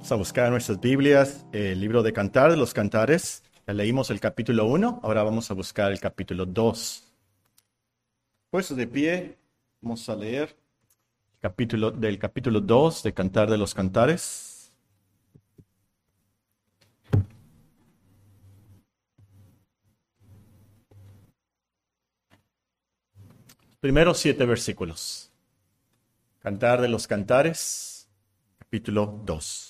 Vamos a buscar en nuestras Biblias el libro de Cantar de los Cantares. Ya leímos el capítulo 1, ahora vamos a buscar el capítulo 2. Puestos de pie, vamos a leer del capítulo 2 de Cantar de los Cantares. Primeros 7 versículos. Cantar de los Cantares, capítulo 2.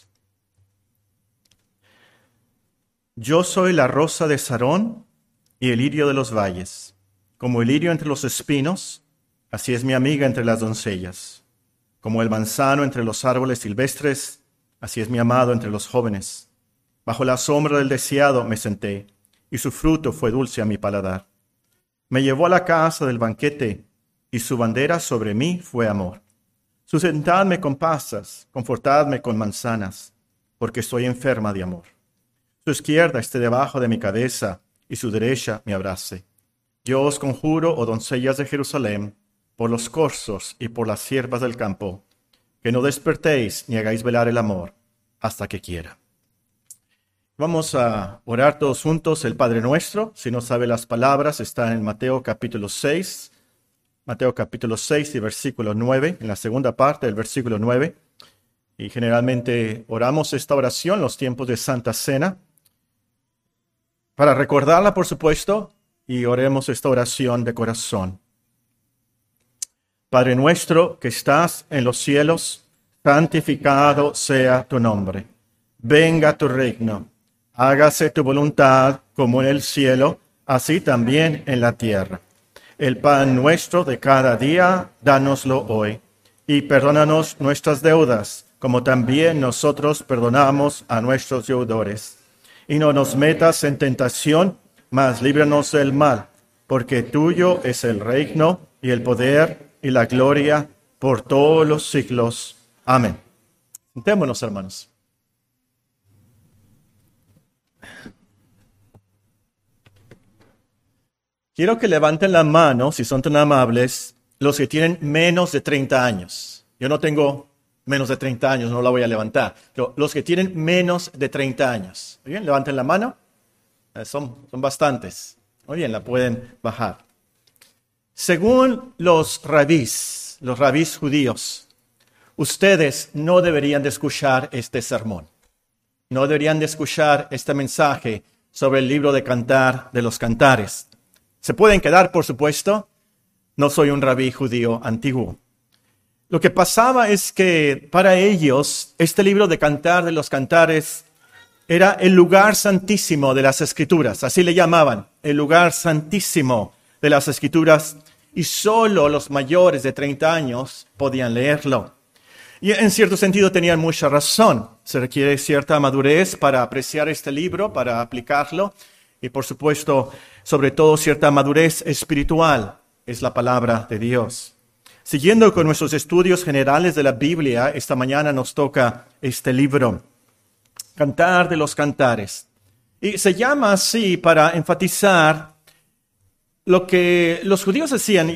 Yo soy la rosa de Sarón y el lirio de los valles. Como el lirio entre los espinos, así es mi amiga entre las doncellas. Como el manzano entre los árboles silvestres, así es mi amado entre los jóvenes. Bajo la sombra del deseado me senté, y su fruto fue dulce a mi paladar. Me llevó a la casa del banquete, y su bandera sobre mí fue amor. Sustentadme con pasas, confortadme con manzanas, porque estoy enferma de amor. Su izquierda esté debajo de mi cabeza, y su derecha me abrace. Yo os conjuro, oh doncellas de Jerusalén, por los corzos y por las ciervas del campo, que no despertéis ni hagáis velar el amor hasta que quiera. Vamos a orar todos juntos el Padre Nuestro. Si no sabe las palabras, está en Mateo capítulo 6. Mateo capítulo 6 y versículo 9, en la segunda parte del versículo 9. Y generalmente oramos esta oración en los tiempos de Santa Cena. Para recordarla, por supuesto, y oremos esta oración de corazón. Padre nuestro que estás en los cielos, santificado sea tu nombre. Venga tu reino. Hágase tu voluntad como en el cielo, así también en la tierra. El pan nuestro de cada día, dánoslo hoy. Y perdónanos nuestras deudas, como también nosotros perdonamos a nuestros deudores. Y no nos metas en tentación, mas líbranos del mal, porque tuyo es el reino y el poder y la gloria por todos los siglos. Amén. Sentémonos, hermanos. Quiero que levanten la mano, si son tan amables, los que tienen menos de 30 años. Yo no tengo menos de 30 años, no la voy a levantar. Pero los que tienen menos de 30 años. Muy bien, levanten la mano. Son bastantes. Muy bien, la pueden bajar. Según los rabís judíos, ustedes no deberían de escuchar este sermón. No deberían de escuchar este mensaje sobre el libro de Cantar de los Cantares. Se pueden quedar, por supuesto. No soy un rabí judío antiguo. Lo que pasaba es que para ellos este libro de Cantar de los Cantares era el lugar santísimo de las Escrituras. Así le llamaban, el lugar santísimo de las Escrituras. Y solo los mayores de 30 años podían leerlo. Y en cierto sentido tenían mucha razón. Se requiere cierta madurez para apreciar este libro, para aplicarlo. Y por supuesto, sobre todo cierta madurez espiritual es la palabra de Dios. Siguiendo con nuestros estudios generales de la Biblia, esta mañana nos toca este libro, Cantar de los Cantares. Y se llama así para enfatizar lo que los judíos hacían.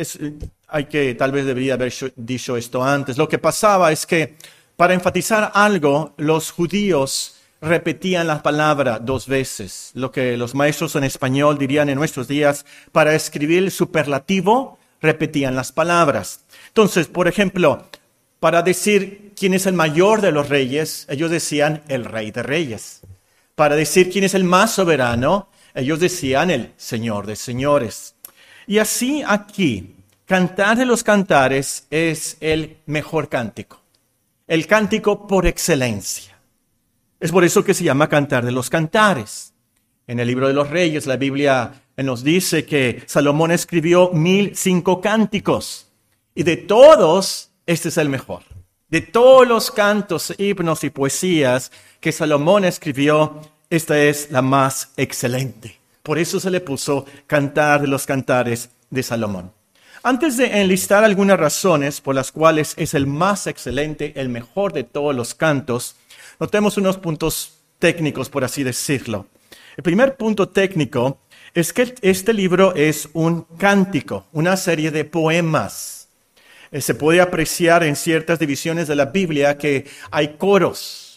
Tal vez debería haber dicho esto antes. Lo que pasaba es que para enfatizar algo, los judíos repetían la palabra 2 veces. Lo que los maestros en español dirían en nuestros días, para escribir el superlativo, repetían las palabras. Entonces, por ejemplo, para decir quién es el mayor de los reyes, ellos decían el Rey de Reyes. Para decir quién es el más soberano, ellos decían el Señor de Señores. Y así aquí, Cantar de los Cantares es el mejor cántico. El cántico por excelencia. Es por eso que se llama Cantar de los Cantares. En el libro de los Reyes, la Biblia nos dice que Salomón escribió 1005 cánticos. Y de todos, este es el mejor. De todos los cantos, himnos y poesías que Salomón escribió, esta es la más excelente. Por eso se le puso Cantar de los Cantares de Salomón. Antes de enlistar algunas razones por las cuales es el más excelente, el mejor de todos los cantos, notemos unos puntos técnicos, por así decirlo. El primer punto técnico es que este libro es un cántico, una serie de poemas. Se puede apreciar en ciertas divisiones de la Biblia que hay coros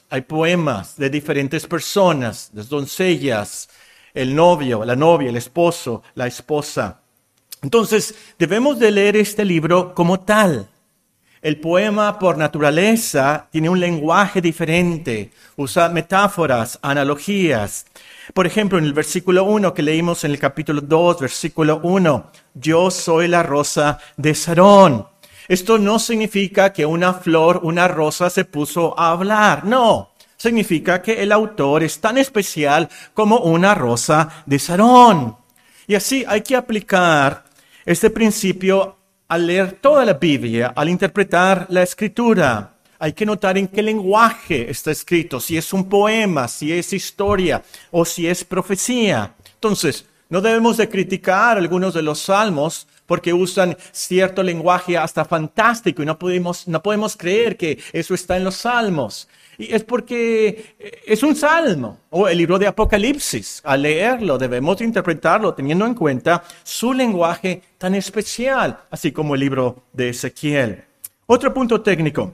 hay poemas de diferentes personas, las doncellas, el novio, la novia, el esposo, la esposa. Entonces, debemos de leer este libro como tal. El poema por naturaleza tiene un lenguaje diferente, usa metáforas, analogías. Por ejemplo, en el versículo 1 que leímos en el capítulo 2, versículo 1, yo soy la rosa de Sarón. Esto no significa que una flor, una rosa se puso a hablar, no. Significa que el autor es tan especial como una rosa de Sarón. Y así hay que aplicar este principio al leer toda la Biblia, al interpretar la Escritura. Hay que notar en qué lenguaje está escrito, si es un poema, si es historia o si es profecía. Entonces, no debemos de criticar algunos de los salmos porque usan cierto lenguaje hasta fantástico y no podemos creer que eso está en los salmos. Y es porque es un salmo, o el libro de Apocalipsis. Al leerlo debemos interpretarlo teniendo en cuenta su lenguaje tan especial, así como el libro de Ezequiel. Otro punto técnico.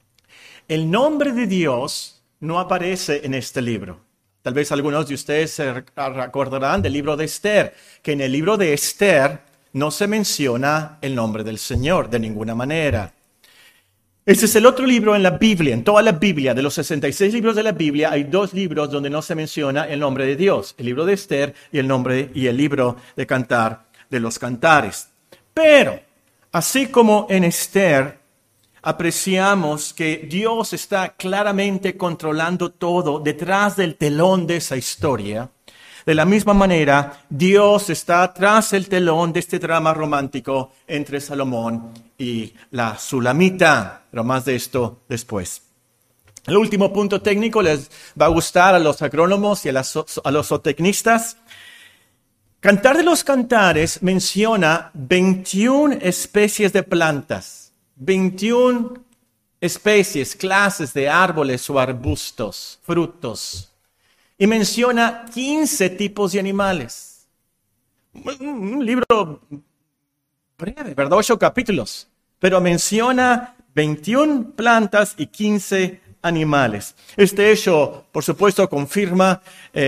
El nombre de Dios no aparece en este libro. Tal vez algunos de ustedes se recordarán del libro de Esther, que en el libro de Esther no se menciona el nombre del Señor de ninguna manera. Este es el otro libro en la Biblia, en toda la Biblia, de los 66 libros de la Biblia, hay 2 libros donde no se menciona el nombre de Dios, el libro de Esther y el libro de Cantar de los Cantares. Pero, así como en Esther, apreciamos que Dios está claramente controlando todo detrás del telón de esa historia. De la misma manera, Dios está tras el telón de este drama romántico entre Salomón y la Sulamita. Pero más de esto después. El último punto técnico les va a gustar a los agrónomos y a los zootecnistas. Cantar de los Cantares menciona 21 especies de plantas, 21 especies, clases de árboles o arbustos, frutos. Y menciona 15 tipos de animales. Un libro breve, ¿verdad? 8 capítulos. Pero menciona 21 plantas y 15 animales. Este hecho, por supuesto, confirma,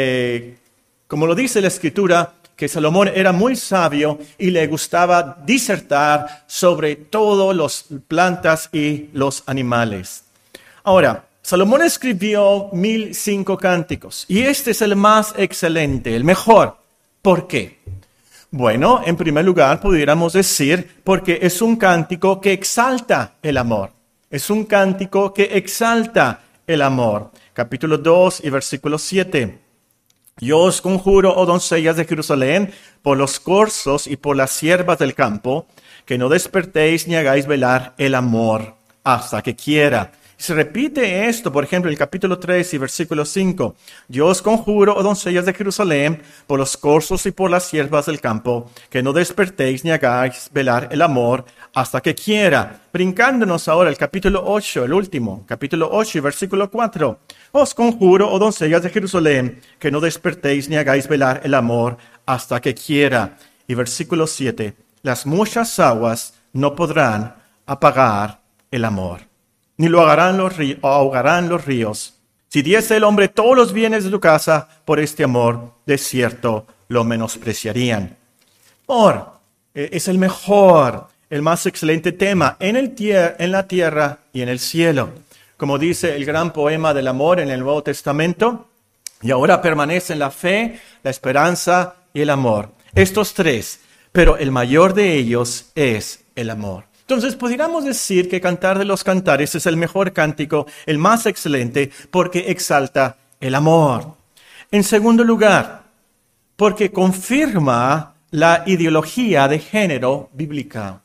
como lo dice la Escritura, que Salomón era muy sabio y le gustaba disertar sobre todas las plantas y los animales. Ahora, Salomón escribió 1005 cánticos y este es el más excelente, el mejor. ¿Por qué? Bueno, en primer lugar, pudiéramos decir porque es un cántico que exalta el amor. Es un cántico que exalta el amor. Capítulo 2 y versículo 7. Yo os conjuro, oh doncellas de Jerusalén, por los corzos y por las siervas del campo, que no despertéis ni hagáis velar el amor hasta que quiera. Se repite esto, por ejemplo, en el capítulo 3 y versículo 5. Yo os conjuro, oh doncellas de Jerusalén, por los corzos y por las siervas del campo, que no despertéis ni hagáis velar el amor hasta que quiera. Brincándonos ahora al capítulo 8, el último, capítulo 8 y versículo 4. Os conjuro, oh doncellas de Jerusalén, que no despertéis ni hagáis velar el amor hasta que quiera. Y versículo 7. Las muchas aguas no podrán apagar el amor, ni lo ahogarán los ríos. Si diese el hombre todos los bienes de su casa por este amor, de cierto lo menospreciarían. Amor es el mejor, el más excelente tema en la tierra y en el cielo. Como dice el gran poema del amor en el Nuevo Testamento, y ahora permanecen la fe, la esperanza y el amor. Estos 3, pero el mayor de ellos es el amor. Entonces, pudiéramos decir que Cantar de los Cantares es el mejor cántico, el más excelente, porque exalta el amor. En segundo lugar, porque confirma la ideología de género bíblica.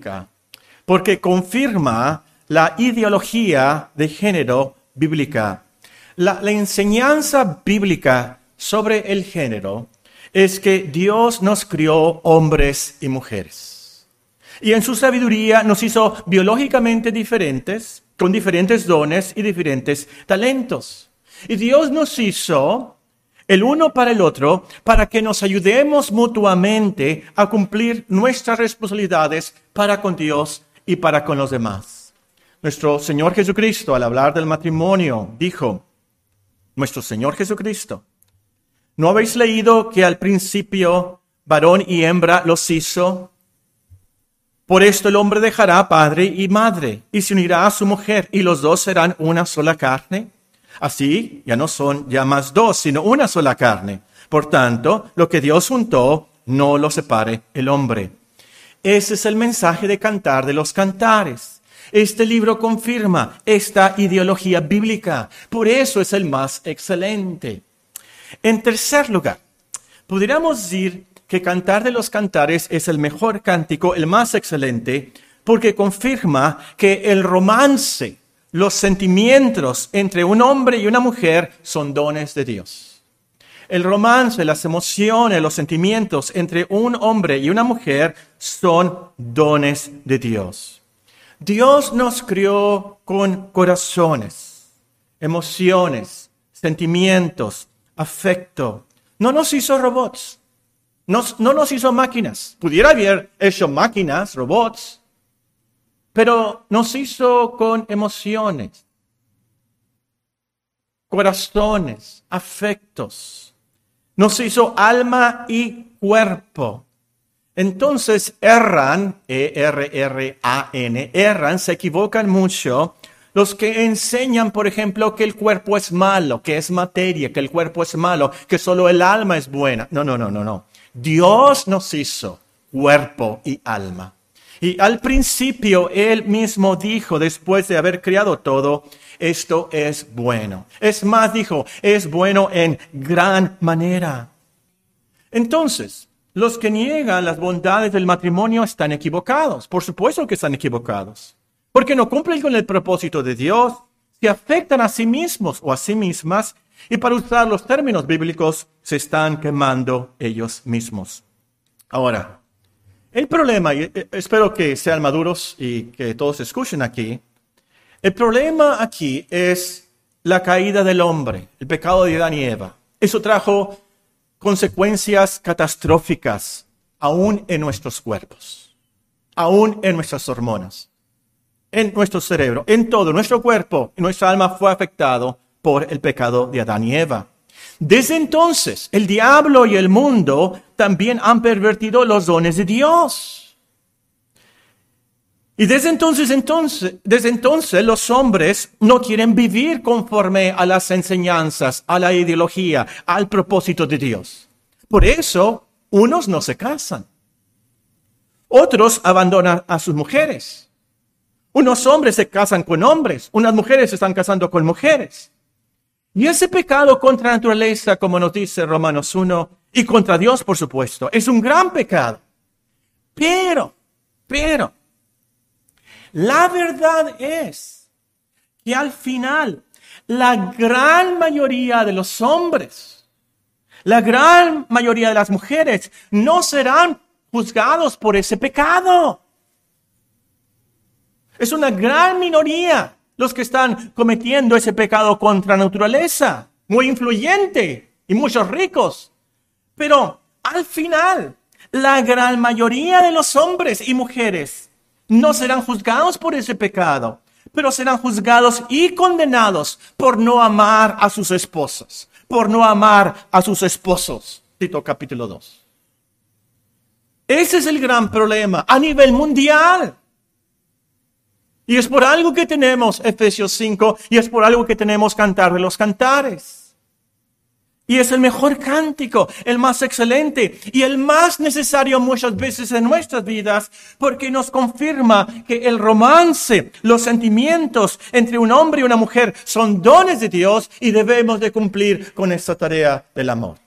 Porque confirma la ideología de género bíblica. La enseñanza bíblica sobre el género es que Dios nos crió hombres y mujeres. Y en su sabiduría nos hizo biológicamente diferentes, con diferentes dones y diferentes talentos. Y Dios nos hizo el uno para el otro para que nos ayudemos mutuamente a cumplir nuestras responsabilidades para con Dios y para con los demás. Nuestro Señor Jesucristo, al hablar del matrimonio, dijo, nuestro Señor Jesucristo. ¿No habéis leído que al principio varón y hembra los hizo? Por esto el hombre dejará padre y madre y se unirá a su mujer y los dos serán una sola carne. Así ya no son ya más dos, sino una sola carne. Por tanto, lo que Dios juntó, no lo separe el hombre. Ese es el mensaje de Cantar de los Cantares. Este libro confirma esta ideología bíblica. Por eso es el más excelente. En tercer lugar, podríamos decir que Cantar de los Cantares es el mejor cántico, el más excelente, porque confirma que el romance, los sentimientos entre un hombre y una mujer son dones de Dios. El romance, las emociones, los sentimientos entre un hombre y una mujer son dones de Dios. Dios nos crió con corazones, emociones, sentimientos, afecto. No nos hizo robots. No nos hizo máquinas. Pudiera haber hecho máquinas, robots, pero nos hizo con emociones, corazones, afectos. Nos hizo alma y cuerpo. Entonces erran, E-R-R-A-N, erran, se equivocan mucho los que enseñan, por ejemplo, que el cuerpo es malo, que es materia, que el cuerpo es malo, que solo el alma es buena. No. Dios nos hizo cuerpo y alma. Y al principio Él mismo dijo, después de haber creado todo, esto es bueno. Es más, dijo, es bueno en gran manera. Entonces, los que niegan las bondades del matrimonio están equivocados. Por supuesto que están equivocados. Porque no cumplen con el propósito de Dios, se afectan a sí mismos o a sí mismas y para usar los términos bíblicos se están quemando ellos mismos. Ahora, el problema, y espero que sean maduros y que todos escuchen aquí, el problema aquí es la caída del hombre, el pecado de Adán y Eva. Eso trajo consecuencias catastróficas aún en nuestros cuerpos, aún en nuestras hormonas, en nuestro cerebro, en todo nuestro cuerpo y nuestra alma fue afectado por el pecado de Adán y Eva. Desde entonces, el diablo y el mundo también han pervertido los dones de Dios. Y desde entonces los hombres no quieren vivir conforme a las enseñanzas, a la ideología, al propósito de Dios. Por eso, unos no se casan. Otros abandonan a sus mujeres. Unos hombres se casan con hombres, unas mujeres se están casando con mujeres. Y ese pecado contra la naturaleza, como nos dice Romanos 1, y contra Dios, por supuesto, es un gran pecado. Pero, la verdad es que al final, la gran mayoría de los hombres, la gran mayoría de las mujeres, no serán juzgados por ese pecado. Es una gran minoría los que están cometiendo ese pecado contra la naturaleza, muy influyente y muchos ricos. Pero al final, la gran mayoría de los hombres y mujeres no serán juzgados por ese pecado, pero serán juzgados y condenados por no amar a sus esposas, por no amar a sus esposos. Tito capítulo 2. Ese es el gran problema a nivel mundial. Y es por algo que tenemos Efesios 5 y es por algo que tenemos Cantar de los Cantares. Y es el mejor cántico, el más excelente y el más necesario muchas veces en nuestras vidas porque nos confirma que el romance, los sentimientos entre un hombre y una mujer son dones de Dios y debemos de cumplir con esta tarea del amor.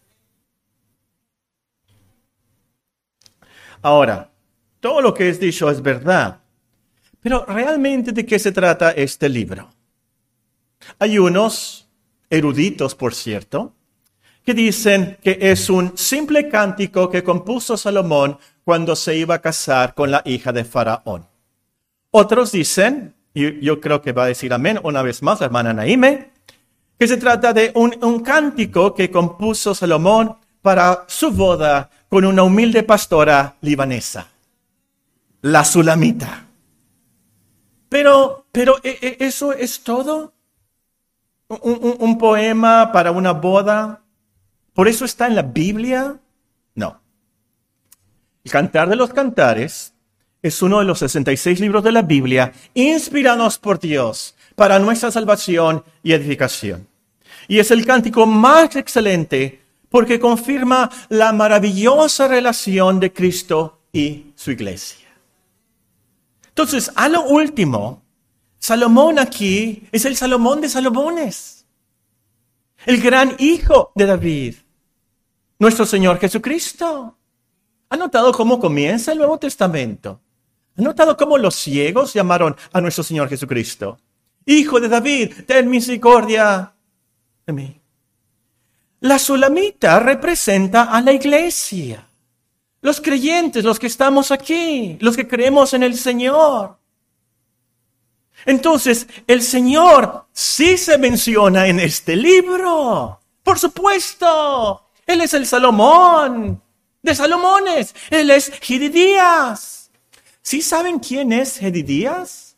Ahora, todo lo que es dicho es verdad. Pero realmente, ¿de qué se trata este libro? Hay unos eruditos, por cierto, que dicen que es un simple cántico que compuso Salomón cuando se iba a casar con la hija de Faraón. Otros dicen, y yo creo que va a decir amén una vez más la hermana Naime, que se trata de un cántico que compuso Salomón para su boda con una humilde pastora libanesa, la Sulamita. Pero ¿eso es todo? un poema para una boda. ¿Por eso está en la Biblia? No. El Cantar de los Cantares es uno de los 66 libros de la Biblia inspirados por Dios para nuestra salvación y edificación. Y es el cántico más excelente porque confirma la maravillosa relación de Cristo y su iglesia. Entonces, a lo último, Salomón aquí es el Salomón de Salomones, el gran hijo de David, nuestro Señor Jesucristo. ¿Ha notado cómo comienza el Nuevo Testamento? ¿Ha notado cómo los ciegos llamaron a nuestro Señor Jesucristo? Hijo de David, ten misericordia de mí. La sulamita representa a la iglesia, los creyentes, los que estamos aquí, los que creemos en el Señor. Entonces, el Señor sí se menciona en este libro. Por supuesto, Él es el Salomón de Salomones. Él es Jedidías. ¿Sí saben quién es Jedidías?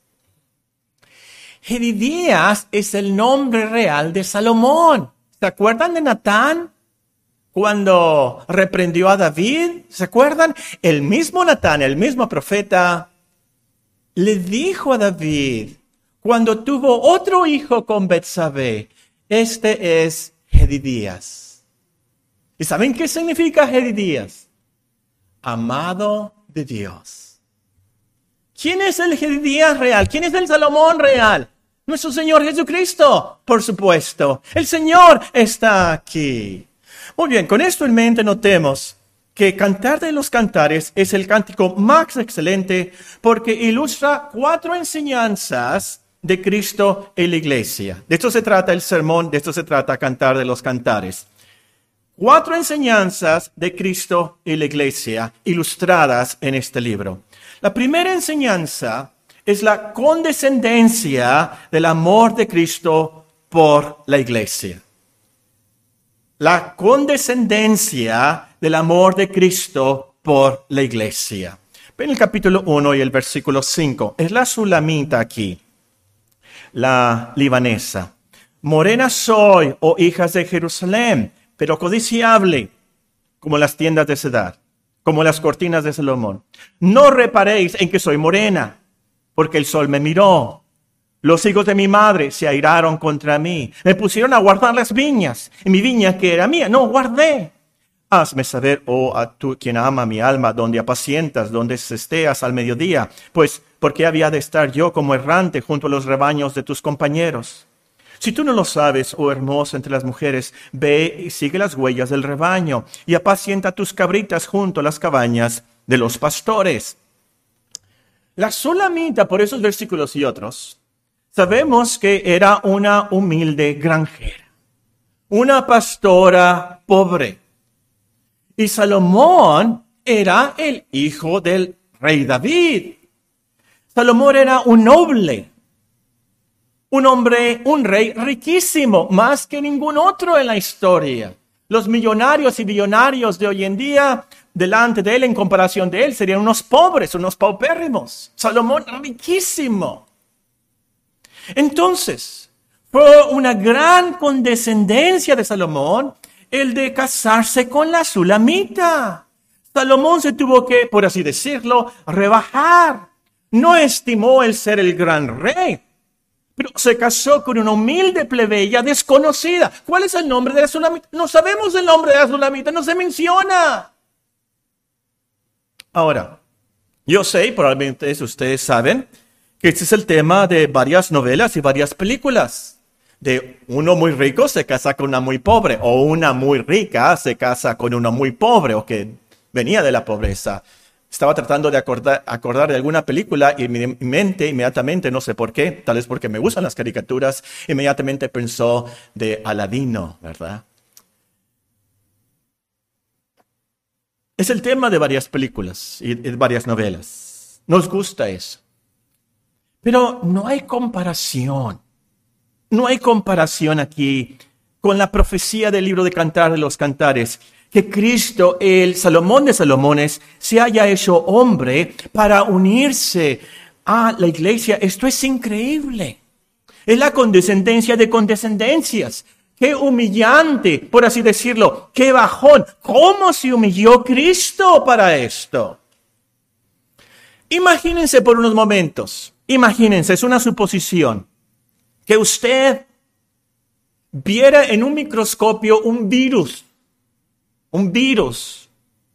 Jedidías es el nombre real de Salomón. ¿Se acuerdan de Natán cuando reprendió a David? ¿Se acuerdan? El mismo Natán, el mismo profeta, le dijo a David cuando tuvo otro hijo con Betsabé, este es Jedidías. ¿Y saben qué significa Jedidías? Amado de Dios. ¿Quién es el Jedidías real? ¿Quién es el Salomón real? Nuestro Señor Jesucristo, por supuesto. El Señor está aquí. Muy bien, con esto en mente notemos que Cantar de los Cantares es el cántico más excelente porque ilustra 4 enseñanzas de Cristo en la iglesia. De esto se trata el sermón, de esto se trata Cantar de los Cantares. 4 enseñanzas de Cristo y la iglesia ilustradas en este libro. La primera enseñanza es la condescendencia del amor de Cristo por la iglesia. La condescendencia del amor de Cristo por la iglesia. Ven el capítulo 1 y el versículo 5. Es la sulamita aquí, la libanesa. Morena soy, oh hijas de Jerusalén, pero codiciable como las tiendas de Cedar, como las cortinas de Salomón. No reparéis en que soy morena, porque el sol me miró. Los hijos de mi madre se airaron contra mí. Me pusieron a guardar las viñas, y mi viña que era mía, no guardé. Hazme saber, oh a tú quien ama mi alma, donde apacientas, donde esteas al mediodía, pues ¿por qué había de estar yo como errante junto a los rebaños de tus compañeros? Si tú no lo sabes, oh hermosa entre las mujeres, ve y sigue las huellas del rebaño, y apacienta tus cabritas junto a las cabañas de los pastores. La sulamita, por esos versículos y otros, sabemos que era una humilde granjera, una pastora pobre. Y Salomón era el hijo del rey David. Salomón era un noble, un hombre, un rey riquísimo, más que ningún otro en la historia. Los millonarios y billonarios de hoy en día, delante de él, en comparación de él, serían unos pobres, unos paupérrimos. Salomón riquísimo. Entonces, fue una gran condescendencia de Salomón el de casarse con la sulamita. Salomón se tuvo que, por así decirlo, rebajar. No estimó el ser el gran rey, pero se casó con una humilde plebeya desconocida. ¿Cuál es el nombre de la sulamita? No sabemos el nombre de la sulamita, no se menciona. Ahora, yo sé, probablemente ustedes saben, que este es el tema de varias novelas y varias películas. De uno muy rico se casa con una muy pobre, o una muy rica se casa con uno muy pobre, o que venía de la pobreza. Estaba tratando de acordar de alguna película y mi mente inmediatamente, no sé por qué, tal vez porque me gustan las caricaturas, inmediatamente pensó de Aladino, ¿verdad? Es el tema de varias películas y de varias novelas. Nos gusta eso. Pero no hay comparación. No hay comparación aquí con la profecía del libro de Cantar de los Cantares, que Cristo, el Salomón de Salomones, se haya hecho hombre para unirse a la iglesia. Esto es increíble. Es la condescendencia de condescendencias. Qué humillante, por así decirlo. Qué bajón. ¿Cómo se humilló Cristo para esto? Imagínense por unos momentos. Imagínense, es una suposición. Que usted viera en un microscopio un virus. Un virus.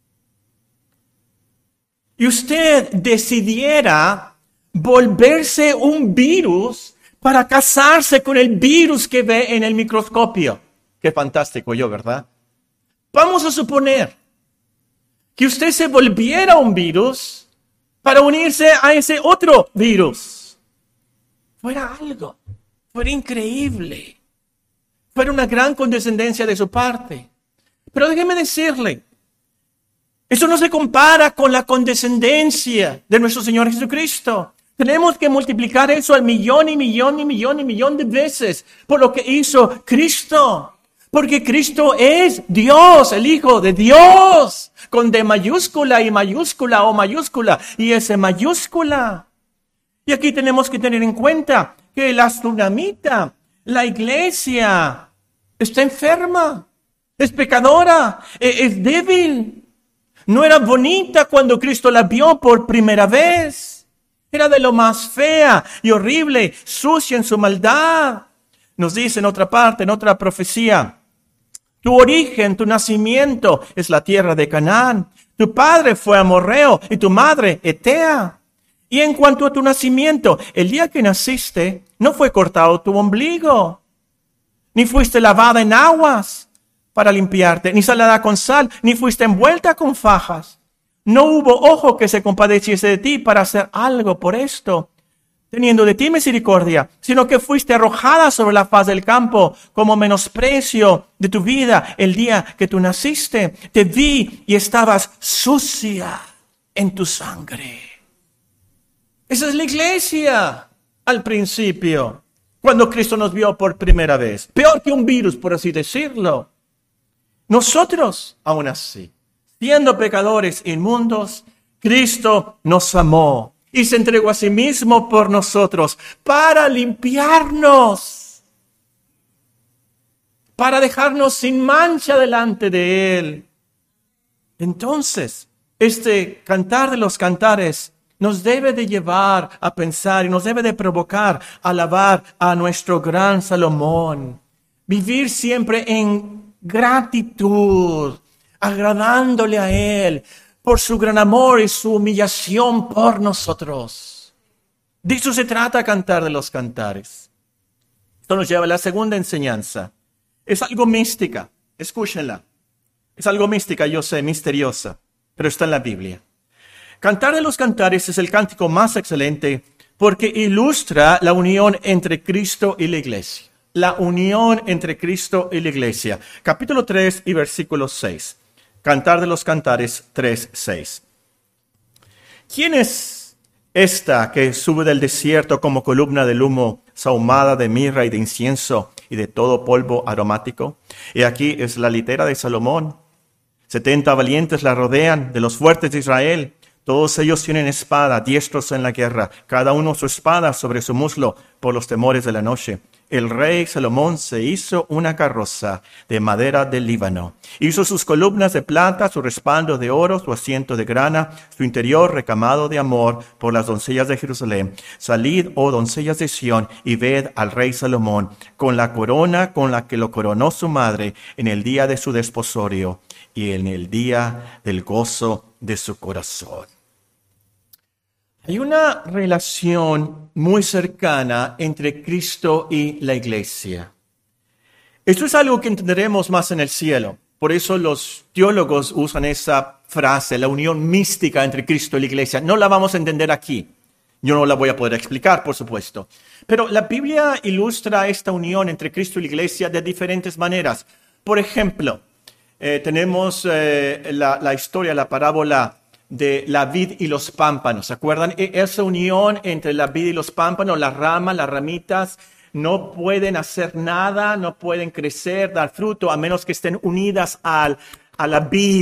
Y usted decidiera volverse un virus para casarse con el virus que ve en el microscopio. Qué fantástico yo, ¿verdad? Vamos a suponer que usted se volviera un virus para unirse a ese otro virus. Fuera algo, fuera increíble, fuera una gran condescendencia de su parte. Pero déjeme decirle, eso no se compara con la condescendencia de nuestro Señor Jesucristo. Tenemos que multiplicar eso al millón y millón y millón y millón de veces por lo que hizo Cristo. Porque Cristo es Dios, el Hijo de Dios, con D mayúscula y mayúscula o mayúscula y S mayúscula. Y aquí tenemos que tener en cuenta que la tsunamita, la iglesia, está enferma, es pecadora, es débil. No era bonita cuando Cristo la vio por primera vez. Era de lo más fea y horrible, sucia en su maldad. Nos dice en otra parte, en otra profecía, tu origen, tu nacimiento es la tierra de Canaán. Tu padre fue amorreo y tu madre etea. Y en cuanto a tu nacimiento, el día que naciste, no fue cortado tu ombligo, ni fuiste lavada en aguas para limpiarte, ni salada con sal, ni fuiste envuelta con fajas. No hubo ojo que se compadeciese de ti para hacer algo por esto, teniendo de ti misericordia, sino que fuiste arrojada sobre la faz del campo como menosprecio de tu vida el día que tú naciste. Te vi y estabas sucia en tu sangre. Esa es la iglesia al principio, cuando Cristo nos vio por primera vez. Peor que un virus, por así decirlo. Nosotros, aún así, siendo pecadores inmundos, Cristo nos amó y se entregó a sí mismo por nosotros para limpiarnos, para dejarnos sin mancha delante de Él. Entonces, este cantar de los cantares nos debe de llevar a pensar y nos debe de provocar a alabar a nuestro gran Salomón. Vivir siempre en gratitud, agradándole a Él por su gran amor y su humillación por nosotros. De eso se trata Cantar de los Cantares. Esto nos lleva a la segunda enseñanza. Es algo mística, escúchenla. Es algo mística, yo sé, misteriosa, pero está en la Biblia. Cantar de los Cantares es el cántico más excelente porque ilustra la unión entre Cristo y la iglesia. La unión entre Cristo y la iglesia. Capítulo 3 y versículo 6. Cantar de los Cantares 3, 6. ¿Quién es esta que sube del desierto como columna del humo, sahumada de mirra y de incienso y de todo polvo aromático? Y aquí es la litera de Salomón. 70 valientes la rodean, de los fuertes de Israel. Todos ellos tienen espada, diestros en la guerra, cada uno su espada sobre su muslo por los temores de la noche. El rey Salomón se hizo una carroza de madera del Líbano. Hizo sus columnas de plata, su respaldo de oro, su asiento de grana, su interior recamado de amor por las doncellas de Jerusalén. Salid, oh doncellas de Sión, y ved al rey Salomón con la corona con la que lo coronó su madre en el día de su desposorio y en el día del gozo de su corazón. Hay una relación muy cercana entre Cristo y la iglesia. Esto es algo que entenderemos más en el cielo. Por eso los teólogos usan esa frase, la unión mística entre Cristo y la iglesia. No la vamos a entender aquí. Yo no la voy a poder explicar, por supuesto. Pero la Biblia ilustra esta unión entre Cristo y la iglesia de diferentes maneras. Por ejemplo, tenemos la historia, la parábola de la vid y los pámpanos. ¿Se acuerdan? Esa unión entre la vid y los pámpanos, las ramas, las ramitas, no pueden hacer nada, no pueden crecer, dar fruto, a menos que estén unidas a la vid.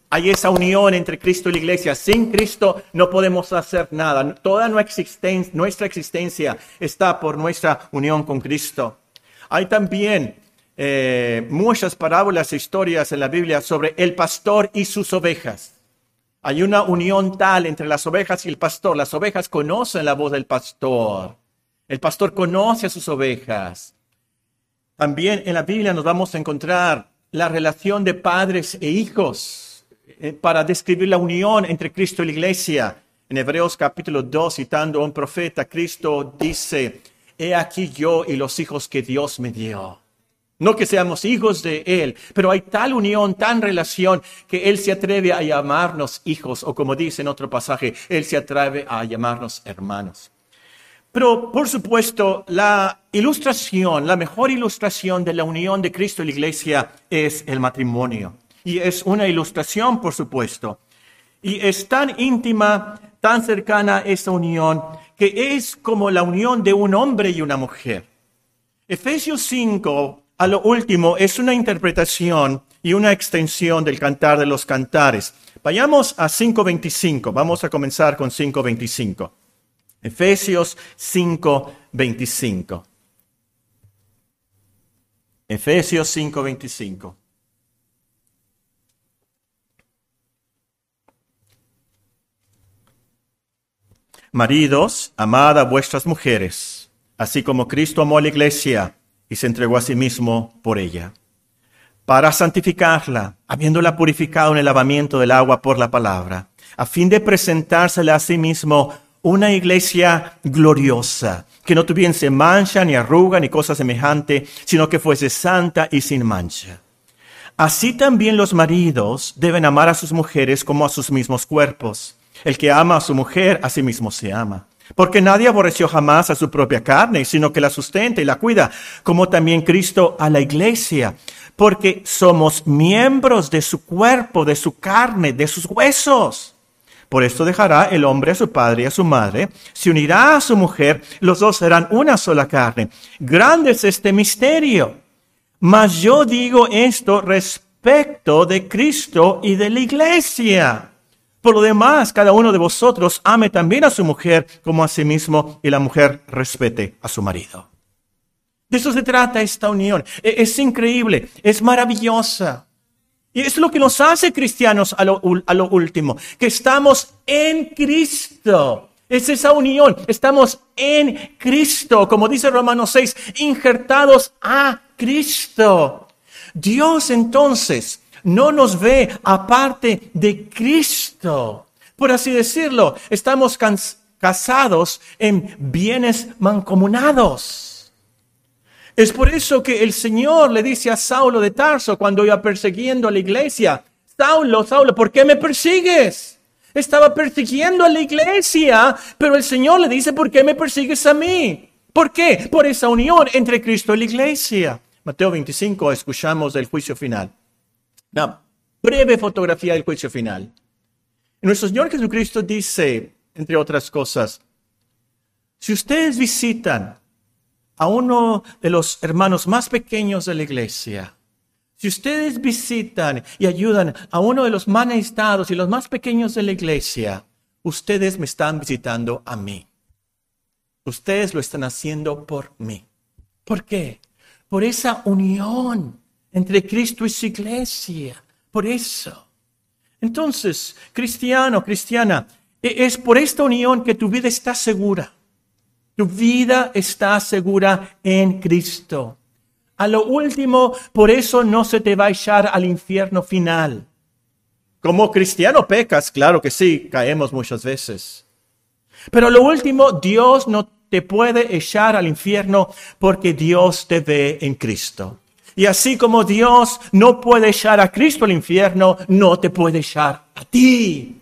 Hay esa unión entre Cristo y la iglesia. Sin Cristo no podemos hacer nada. Toda nuestra existencia está por nuestra unión con Cristo. Hay también muchas parábolas e historias en la Biblia sobre el pastor y sus ovejas. Hay una unión tal entre las ovejas y el pastor. Las ovejas conocen la voz del pastor. El pastor conoce a sus ovejas. También en la Biblia nos vamos a encontrar la relación de padres e hijos para describir la unión entre Cristo y la iglesia. En Hebreos capítulo 2, citando a un profeta, Cristo dice: he aquí yo y los hijos que Dios me dio. No que seamos hijos de Él, pero hay tal unión, tan relación, que Él se atreve a llamarnos hijos, o como dice en otro pasaje, Él se atreve a llamarnos hermanos. Pero, por supuesto, la mejor ilustración de la unión de Cristo y la iglesia es el matrimonio. Y es una ilustración, por supuesto. Y es tan íntima, tan cercana esa unión, que es como la unión de un hombre y una mujer. Efesios 5, a lo último, es una interpretación y una extensión del Cantar de los Cantares. Vayamos a 5:25. Vamos a comenzar con 5:25. Efesios 5:25. Efesios 5:25. Maridos, amad a vuestras mujeres, así como Cristo amó a la iglesia y se entregó a sí mismo por ella, para santificarla, habiéndola purificado en el lavamiento del agua por la palabra, a fin de presentársela a sí mismo una iglesia gloriosa, que no tuviese mancha, ni arruga, ni cosa semejante, sino que fuese santa y sin mancha. Así también los maridos deben amar a sus mujeres como a sus mismos cuerpos. El que ama a su mujer, a sí mismo se ama. Porque nadie aborreció jamás a su propia carne, sino que la sustenta y la cuida, como también Cristo a la iglesia. Porque somos miembros de su cuerpo, de su carne, de sus huesos. Por esto dejará el hombre a su padre y a su madre, se unirá a su mujer, los dos serán una sola carne. Grande es este misterio. Mas yo digo esto respecto de Cristo y de la iglesia. Por lo demás, cada uno de vosotros ame también a su mujer como a sí mismo, y la mujer respete a su marido. De eso se trata esta unión. Es increíble, es maravillosa. Y es lo que nos hace cristianos a lo último, que estamos en Cristo. Es esa unión, estamos en Cristo, como dice Romanos 6, injertados a Cristo. Dios entonces no nos ve aparte de Cristo. Por así decirlo, estamos casados en bienes mancomunados. Es por eso que el Señor le dice a Saulo de Tarso cuando iba persiguiendo a la iglesia: Saulo, Saulo, ¿por qué me persigues? Estaba persiguiendo a la iglesia, pero el Señor le dice: ¿por qué me persigues a mí? ¿Por qué? Por esa unión entre Cristo y la iglesia. Mateo 25, escuchamos del juicio final. Una breve fotografía del juicio final. Nuestro Señor Jesucristo dice, entre otras cosas: si ustedes visitan a uno de los hermanos más pequeños de la iglesia, si ustedes visitan y ayudan a uno de los más necesitados y los más pequeños de la iglesia, ustedes me están visitando a mí. Ustedes lo están haciendo por mí. ¿Por qué? Por esa unión entre Cristo y su iglesia. Por eso. Entonces, cristiano, cristiana, es por esta unión que tu vida está segura. Tu vida está segura en Cristo. A lo último, por eso no se te va a echar al infierno final. Como cristiano pecas, claro que sí, caemos muchas veces. Pero a lo último, Dios no te puede echar al infierno porque Dios te ve en Cristo. Y así como Dios no puede echar a Cristo al infierno, no te puede echar a ti.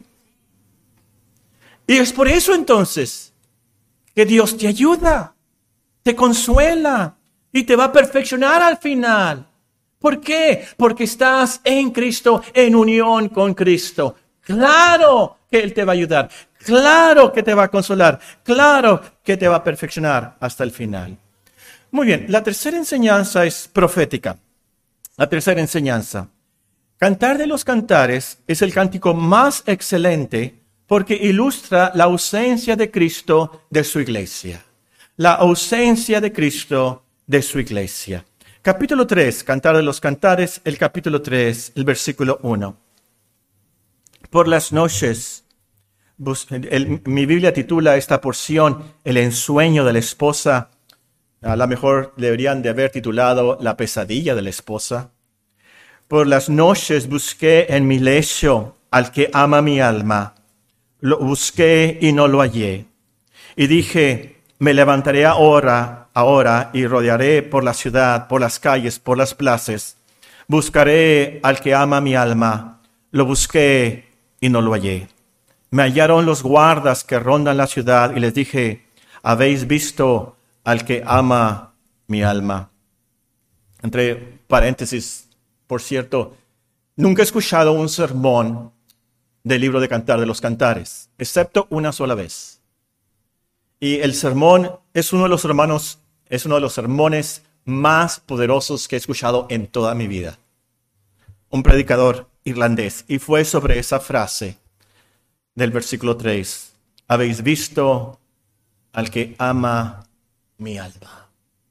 Y es por eso entonces que Dios te ayuda, te consuela y te va a perfeccionar al final. ¿Por qué? Porque estás en Cristo, en unión con Cristo. Claro que Él te va a ayudar, claro que te va a consolar, claro que te va a perfeccionar hasta el final. Muy bien, la tercera enseñanza es profética. La tercera enseñanza. Cantar de los Cantares es el cántico más excelente porque ilustra la ausencia de Cristo de su iglesia. La ausencia de Cristo de su iglesia. Capítulo 3, Cantar de los Cantares, el capítulo 3, el versículo 1. Por las noches, mi Biblia titula esta porción El ensueño de la esposa. A lo mejor deberían de haber titulado La pesadilla de la esposa. Por las noches busqué en mi lecho al que ama mi alma. Lo busqué y no lo hallé. Y dije, me levantaré ahora y rodearé por la ciudad, por las calles, por las plazas. Buscaré al que ama mi alma. Lo busqué y no lo hallé. Me hallaron los guardas que rondan la ciudad y les dije, ¿habéis visto al que ama mi alma? Entre paréntesis, por cierto, nunca he escuchado un sermón del libro de Cantar de los Cantares, excepto una sola vez. Y el sermón es uno de los sermones más poderosos que he escuchado en toda mi vida. Un predicador irlandés, y fue sobre esa frase del versículo 3. ¿Habéis visto al que ama mi alma?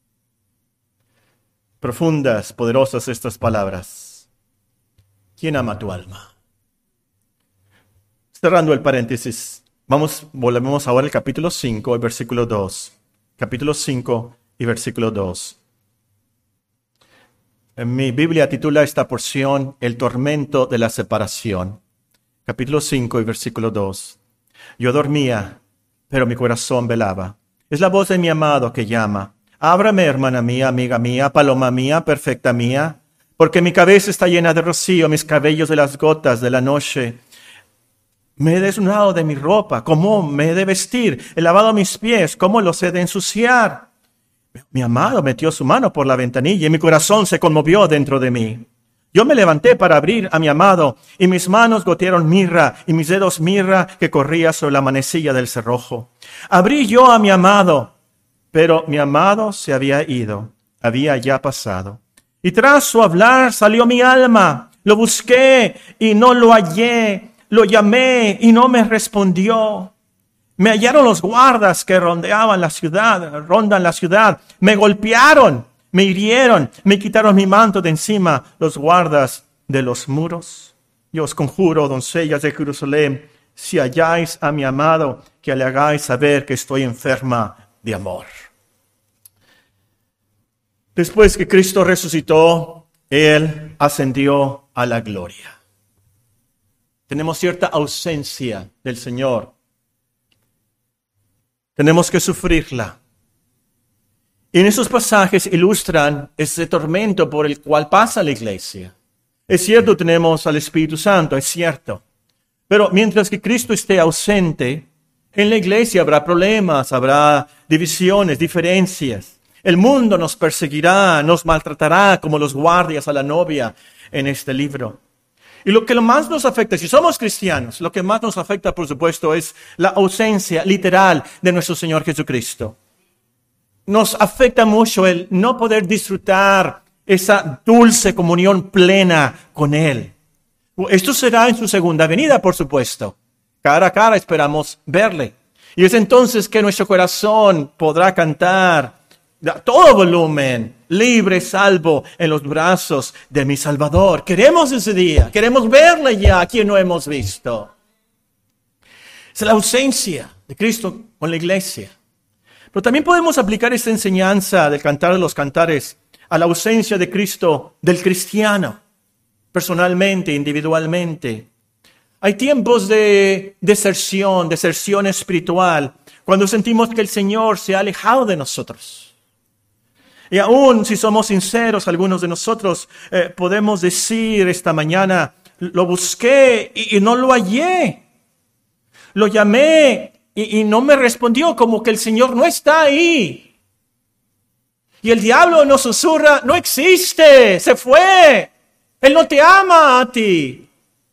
Profundas, poderosas estas palabras. ¿Quién ama tu alma? Cerrando el paréntesis, volvemos ahora al capítulo 5, el versículo 2. Capítulo 5 y versículo 2. En mi Biblia titula esta porción El tormento de la separación. Capítulo 5 y versículo 2. Yo dormía, pero mi corazón velaba. Es la voz de mi amado que llama. Ábrame, hermana mía, amiga mía, paloma mía, perfecta mía, porque mi cabeza está llena de rocío, mis cabellos de las gotas de la noche. Me he desnudado de mi ropa, ¿cómo me he de vestir? He lavado mis pies, ¿cómo los he de ensuciar? Mi amado metió su mano por la ventanilla y mi corazón se conmovió dentro de mí. Yo me levanté para abrir a mi amado y mis manos gotearon mirra y mis dedos mirra que corría sobre la manecilla del cerrojo. Abrí yo a mi amado, pero mi amado se había ido, había ya pasado. Y tras su hablar salió mi alma. Lo busqué y no lo hallé. Lo llamé y no me respondió. Me hallaron los guardas que rondan la ciudad. Me golpearon, me hirieron, me quitaron mi manto de encima los guardas de los muros. Yo os conjuro, doncellas de Jerusalén, si halláis a mi amado, que le hagáis saber que estoy enferma de amor. Después que Cristo resucitó, Él ascendió a la gloria. Tenemos cierta ausencia del Señor. Tenemos que sufrirla. Y en esos pasajes ilustran ese tormento por el cual pasa la iglesia. Es cierto, tenemos al Espíritu Santo, es cierto. Pero mientras que Cristo esté ausente, en la iglesia habrá problemas, habrá divisiones, diferencias. El mundo nos perseguirá, nos maltratará como los guardias a la novia en este libro. Y lo que más nos afecta, si somos cristianos, lo que más nos afecta, por supuesto, es la ausencia literal de nuestro Señor Jesucristo. Nos afecta mucho el no poder disfrutar esa dulce comunión plena con Él. Esto será en su segunda venida, por supuesto. Cara a cara esperamos verle. Y es entonces que nuestro corazón podrá cantar a todo volumen, libre, salvo en los brazos de mi Salvador. Queremos ese día, queremos verle ya a quien no hemos visto. Es la ausencia de Cristo con la iglesia. Pero también podemos aplicar esta enseñanza del Cantar de los Cantares a la ausencia de Cristo del cristiano, personalmente, individualmente. Hay tiempos de deserción espiritual, cuando sentimos que el Señor se ha alejado de nosotros. Y aún si somos sinceros, algunos de nosotros podemos decir esta mañana, lo busqué y no lo hallé. Lo llamé y no me respondió, como que el Señor no está ahí. Y el diablo nos susurra, no existe, se fue. Él no te ama a ti.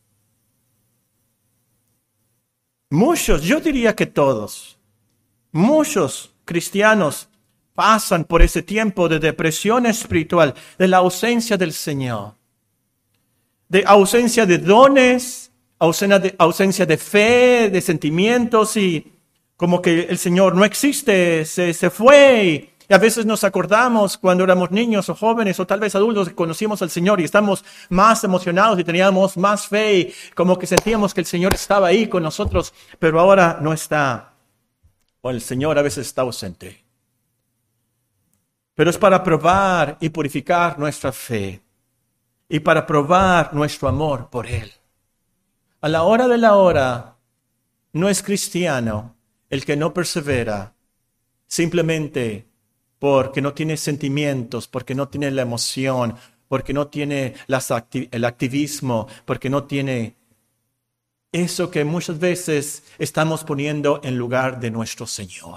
Muchos, yo diría que todos, muchos cristianos pasan por ese tiempo de depresión espiritual, de la ausencia del Señor. de ausencia de dones, ausencia de fe, de sentimientos y como que el Señor no existe, se fue. Y a veces nos acordamos cuando éramos niños o jóvenes o tal vez adultos que conocimos al Señor y estamos más emocionados y teníamos más fe y como que sentíamos que el Señor estaba ahí con nosotros, pero ahora no está. O el Señor a veces está ausente. Pero es para probar y purificar nuestra fe y para probar nuestro amor por Él. A la hora de la hora, no es cristiano el que no persevera simplemente porque no tiene sentimientos, porque no tiene la emoción, porque no tiene el activismo, porque no tiene eso que muchas veces estamos poniendo en lugar de nuestro Señor.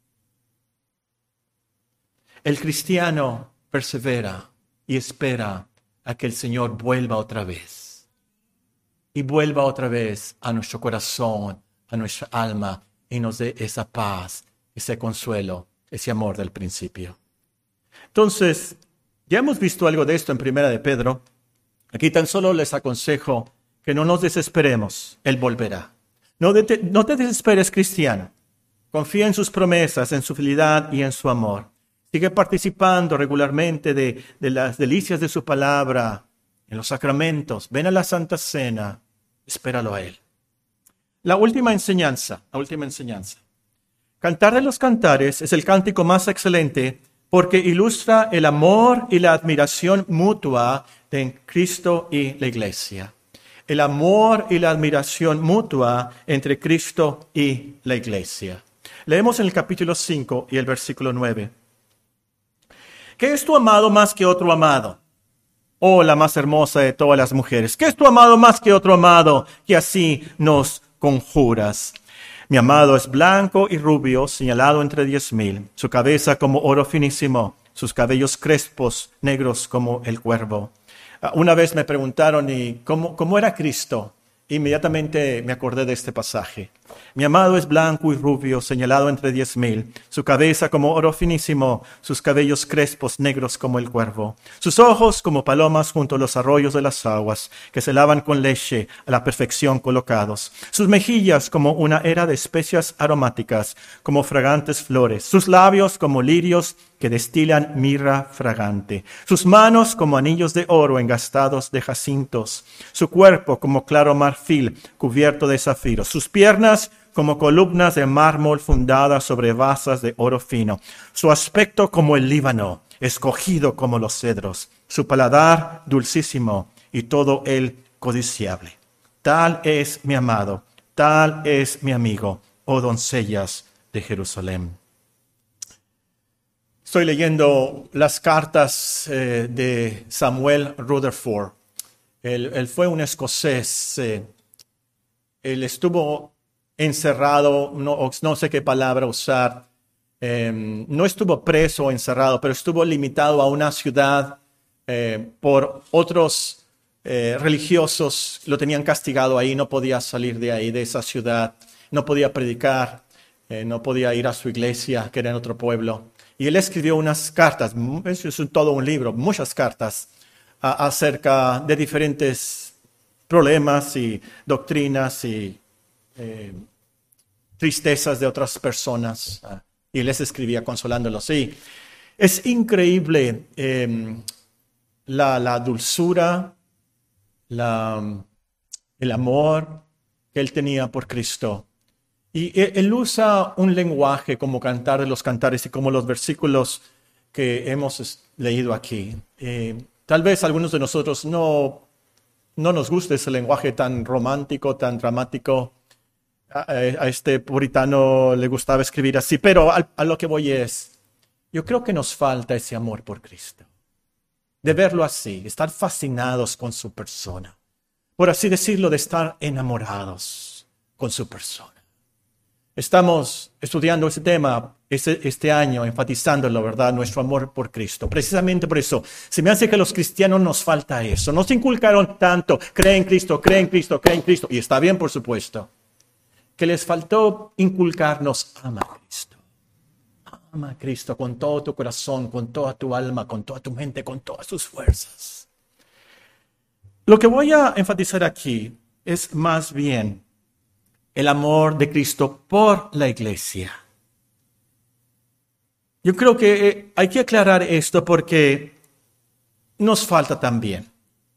El cristiano persevera y espera a que el Señor vuelva otra vez. Y vuelva otra vez a nuestro corazón, a nuestra alma, y nos dé esa paz, ese consuelo, ese amor del principio. Entonces, ya hemos visto algo de esto en Primera de Pedro. Aquí tan solo les aconsejo que no nos desesperemos, Él volverá. No te desesperes, cristiano. Confía en sus promesas, en su fidelidad y en su amor. Sigue participando regularmente de las delicias de su palabra, en los sacramentos. Ven a la Santa Cena, espéralo a Él. La última enseñanza. Cantar de los Cantares es el cántico más excelente porque ilustra el amor y la admiración mutua de Cristo y la Iglesia. El amor y la admiración mutua entre Cristo y la Iglesia. Leemos en el capítulo 5 y el versículo 9. ¿Qué es tu amado más que otro amado? Oh, la más hermosa de todas las mujeres. ¿Qué es tu amado más que otro amado? Que así nos conjuras. Mi amado es blanco y rubio, señalado entre 10,000. Su cabeza como oro finísimo, sus cabellos crespos, negros como el cuervo. Una vez me preguntaron, ¿y cómo era Cristo? Inmediatamente me acordé de este pasaje. Mi amado es blanco y rubio, señalado entre 10,000. Su cabeza como oro finísimo, sus cabellos crespos, negros como el cuervo. Sus ojos como palomas junto a los arroyos de las aguas, que se lavan con leche a la perfección colocados. Sus mejillas como una era de especias aromáticas, como fragantes flores. Sus labios como lirios que destilan mirra fragante. Sus manos como anillos de oro engastados de jacintos. Su cuerpo como claro marfil cubierto de zafiros. Sus piernas como columnas de mármol fundadas sobre basas de oro fino. Su aspecto como el Líbano, escogido como los cedros. Su paladar dulcísimo y todo él codiciable. Tal es mi amado, tal es mi amigo, oh doncellas de Jerusalén. Estoy leyendo las cartas de Samuel Rutherford. Él fue un escocés. Él estuvo encerrado, no sé qué palabra usar. No estuvo preso o encerrado, pero estuvo limitado a una ciudad por otros religiosos. Lo tenían castigado ahí, no podía salir de ahí, de esa ciudad. No podía predicar, no podía ir a su iglesia, que era en otro pueblo. Y él escribió unas cartas, es todo un libro, muchas cartas acerca de diferentes problemas y doctrinas y tristezas de otras personas. Y les escribía consolándolos. Y es increíble la dulzura, el amor que él tenía por Cristo. Y él usa un lenguaje como Cantar de los Cantares y como los versículos que hemos leído aquí. Tal vez algunos de nosotros no nos guste ese lenguaje tan romántico, tan dramático. A este puritano le gustaba escribir así, pero a lo que voy es, yo creo que nos falta ese amor por Cristo. De verlo así, estar fascinados con su persona. Por así decirlo, de estar enamorados con su persona. Estamos estudiando ese tema este año, enfatizándolo, ¿verdad? Nuestro amor por Cristo. Precisamente por eso, se me hace que a los cristianos nos falta eso. Nos inculcaron tanto, cree en Cristo, cree en Cristo, cree en Cristo. Y está bien, por supuesto. Que les faltó inculcarnos, ama a Cristo. Ama a Cristo con todo tu corazón, con toda tu alma, con toda tu mente, con todas tus fuerzas. Lo que voy a enfatizar aquí es más bien el amor de Cristo por la iglesia. Yo creo que hay que aclarar esto porque nos falta también.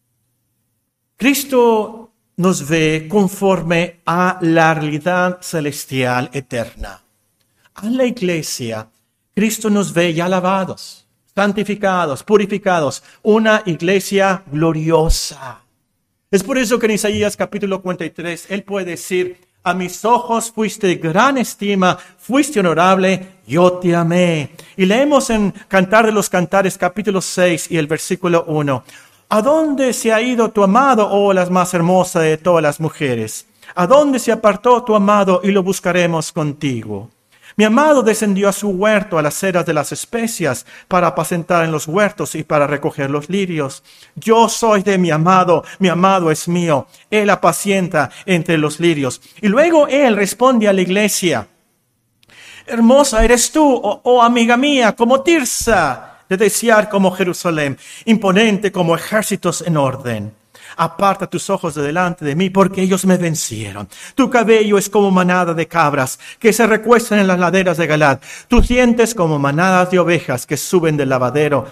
Cristo nos ve conforme a la realidad celestial eterna. A la iglesia, Cristo nos ve ya lavados, santificados, purificados, una iglesia gloriosa. Es por eso que en Isaías capítulo 43, Él puede decir: a mis ojos fuiste de gran estima, fuiste honorable, yo te amé. Y leemos en Cantar de los Cantares capítulo 6 y el versículo 1. ¿A dónde se ha ido tu amado, oh la más hermosa de todas las mujeres? ¿A dónde se apartó tu amado y lo buscaremos contigo? Mi amado descendió a su huerto, a las eras de las especias, para apacentar en los huertos y para recoger los lirios. Yo soy de mi amado es mío. Él apacienta entre los lirios. Y luego Él responde a la iglesia: hermosa eres tú, oh amiga mía, como Tirsa, de desear como Jerusalén, imponente como ejércitos en orden. Aparta tus ojos de delante de mí, porque ellos me vencieron. Tu cabello es como manada de cabras que se recuestan en las laderas de Galad. Tus dientes como manadas de ovejas que suben del lavadero,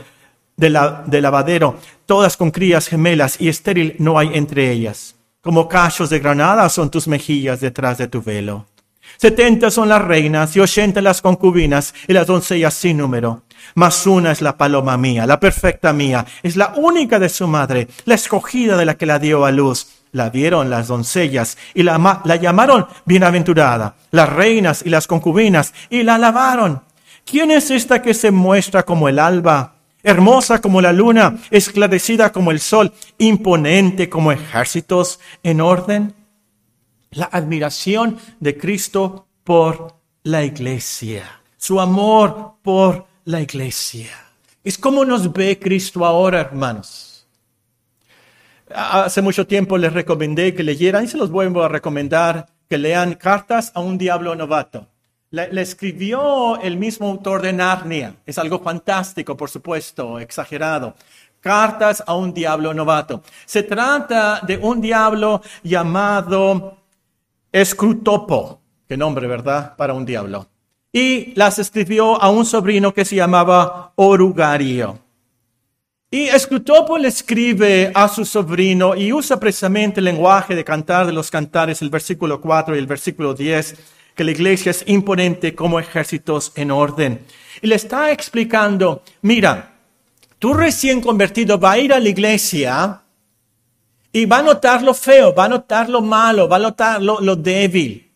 todas con crías gemelas, y estéril no hay entre ellas. Como cachos de granada son tus mejillas detrás de tu velo. 70 son las reinas y 80 las concubinas y las doncellas sin número. Mas una es la paloma mía, la perfecta mía, es la única de su madre, la escogida de la que la dio a luz. La vieron las doncellas y la llamaron bienaventurada, las reinas y las concubinas, y la alabaron. ¿Quién es esta que se muestra como el alba, hermosa como la luna, esclarecida como el sol, imponente como ejércitos en orden? La admiración de Cristo por la iglesia, su amor por la iglesia. Es como nos ve Cristo ahora, hermanos. Hace mucho tiempo les recomendé que leyeran, y se los vuelvo a recomendar, que lean Cartas a un diablo novato. Le escribió el mismo autor de Narnia. Es algo fantástico, por supuesto, exagerado. Cartas a un diablo novato. Se trata de un diablo llamado Escrutopo. Qué nombre, ¿verdad? Para un diablo. Y las escribió a un sobrino que se llamaba Orugario. Y Escrutopo le escribe a su sobrino y usa precisamente el lenguaje de Cantar de los Cantares, el versículo 4 y el versículo 10, que la iglesia es imponente como ejércitos en orden. Y le está explicando: mira, tú recién convertido va a ir a la iglesia y va a notar lo feo, va a notar lo malo, va a notar lo débil.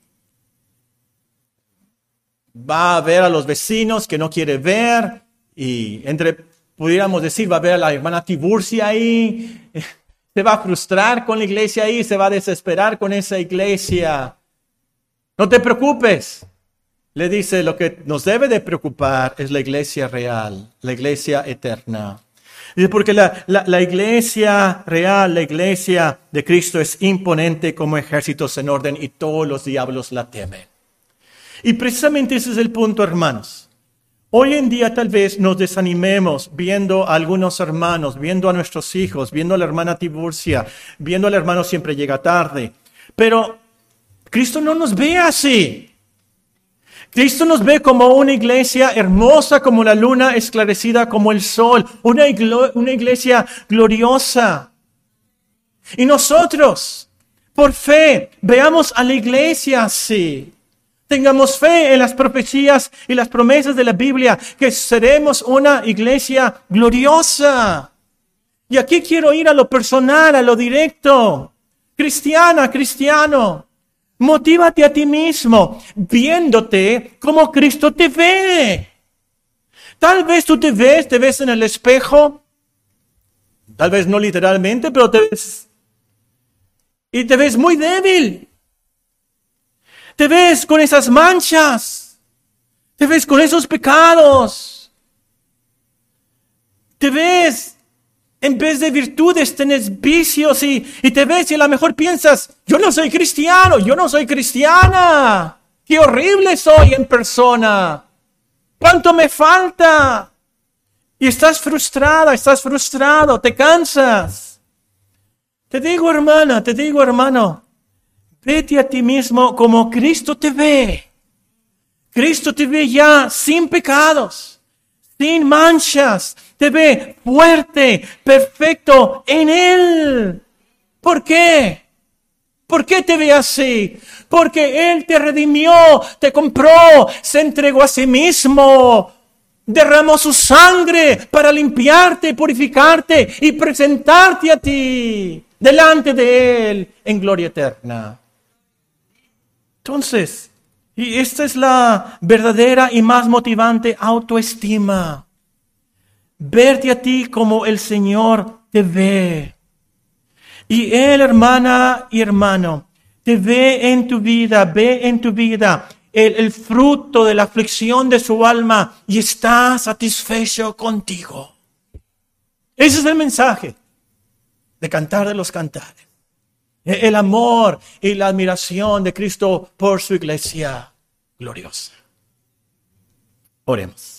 Va a ver a los vecinos que no quiere ver y pudiéramos decir, va a ver a la hermana Tiburcia ahí, se va a frustrar con la iglesia ahí, se va a desesperar con esa iglesia. No te preocupes, le dice, lo que nos debe de preocupar es la iglesia real, la iglesia eterna. Dice, porque la iglesia real, la iglesia de Cristo es imponente como ejércitos en orden y todos los diablos la temen. Y precisamente ese es el punto, hermanos. Hoy en día tal vez nos desanimemos viendo a algunos hermanos, viendo a nuestros hijos, viendo a la hermana Tiburcia, viendo al hermano siempre llega tarde. Pero Cristo no nos ve así. Cristo nos ve como una iglesia hermosa como la luna, esclarecida como el sol, una iglesia gloriosa. Y nosotros, por fe, veamos a la iglesia así. Tengamos fe en las profecías y las promesas de la Biblia, que seremos una iglesia gloriosa. Y aquí quiero ir a lo personal, a lo directo. Cristiana, cristiano, motívate a ti mismo, viéndote como Cristo te ve. Tal vez tú te ves en el espejo, tal vez no literalmente, pero te ves, y te ves muy débil. Te ves con esas manchas. Te ves con esos pecados. Te ves, en vez de virtudes, tenés vicios y te ves y a lo mejor piensas, yo no soy cristiano, yo no soy cristiana. Qué horrible soy en persona. ¿Cuánto me falta? Y estás frustrada, estás frustrado, te cansas. Te digo, hermana, te digo, hermano, vete a ti mismo como Cristo te ve. Cristo te ve ya sin pecados, sin manchas. Te ve fuerte, perfecto en Él. ¿Por qué? ¿Por qué te ve así? Porque Él te redimió, te compró, se entregó a sí mismo. Derramó su sangre para limpiarte, purificarte y presentarte a ti delante de Él en gloria eterna. Entonces, y esta es la verdadera y más motivante autoestima. Verte a ti como el Señor te ve. Y Él, hermana y hermano, te ve en tu vida el fruto de la aflicción de su alma y está satisfecho contigo. Ese es el mensaje de Cantar de los Cantares. El amor y la admiración de Cristo por su iglesia gloriosa. Oremos.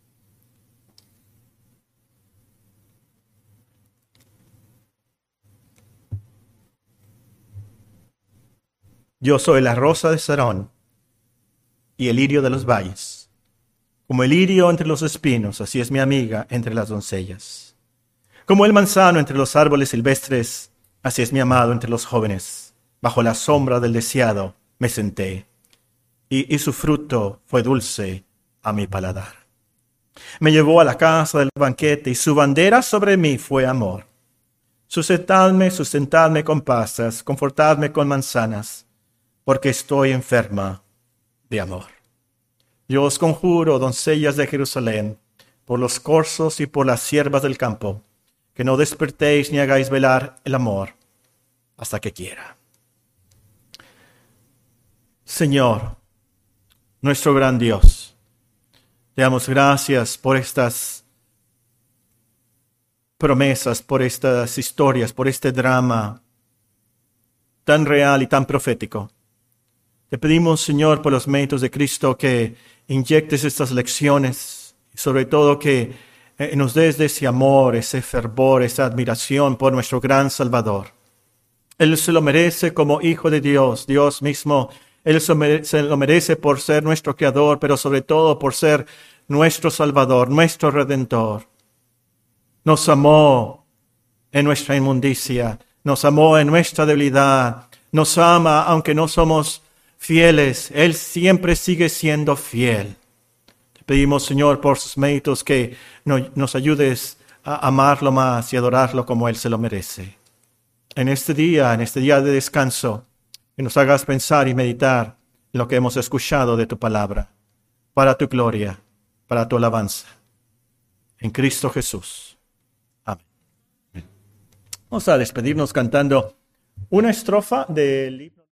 Yo soy la rosa de Sarón y el lirio de los valles. Como el lirio entre los espinos, así es mi amiga entre las doncellas. Como el manzano entre los árboles silvestres, así es mi amado entre los jóvenes. Bajo la sombra del deseado me senté, y su fruto fue dulce a mi paladar. Me llevó a la casa del banquete, y su bandera sobre mí fue amor. Sustentadme con pasas, confortadme con manzanas, porque estoy enferma de amor. Yo os conjuro, doncellas de Jerusalén, por los corzos y por las siervas del campo, que no despertéis ni hagáis velar el amor hasta que quiera. Señor, nuestro gran Dios, te damos gracias por estas promesas, por estas historias, por este drama tan real y tan profético. Te pedimos, Señor, por los méritos de Cristo, que inyectes estas lecciones, y sobre todo que nos des de ese amor, ese fervor, esa admiración por nuestro gran Salvador. Él se lo merece como Hijo de Dios, Dios mismo. Él se lo merece por ser nuestro Creador, pero sobre todo por ser nuestro Salvador, nuestro Redentor. Nos amó en nuestra inmundicia, nos amó en nuestra debilidad, nos ama aunque no somos fieles. Él siempre sigue siendo fiel. Te pedimos, Señor, por sus méritos, que nos ayudes a amarlo más y adorarlo como Él se lo merece. En este día de descanso, que nos hagas pensar y meditar en lo que hemos escuchado de tu palabra, para tu gloria, para tu alabanza. En Cristo Jesús. Amén. Vamos a despedirnos cantando una estrofa del libro.